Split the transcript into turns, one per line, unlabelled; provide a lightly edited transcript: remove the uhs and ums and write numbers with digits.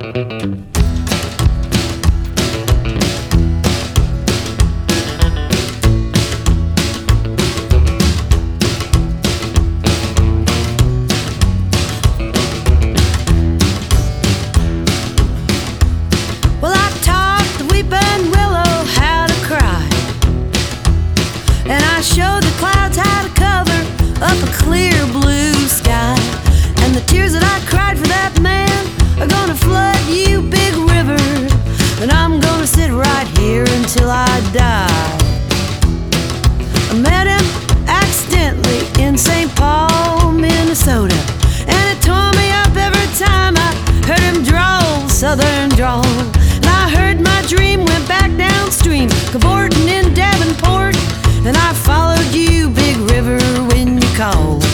Well, I taught the weeping willow how to cry, and I showed the clouds how to cover up a clear blue sky. And the tears that I cried for that man are gonna flood you, big river, and I'm gonna sit right here until I die. I met him accidentally in St. Paul, Minnesota, and it tore me up every time I heard him drawl southern drawl. And I heard my dream went back downstream, cavorting in Davenport, and I followed you, big river, when you called.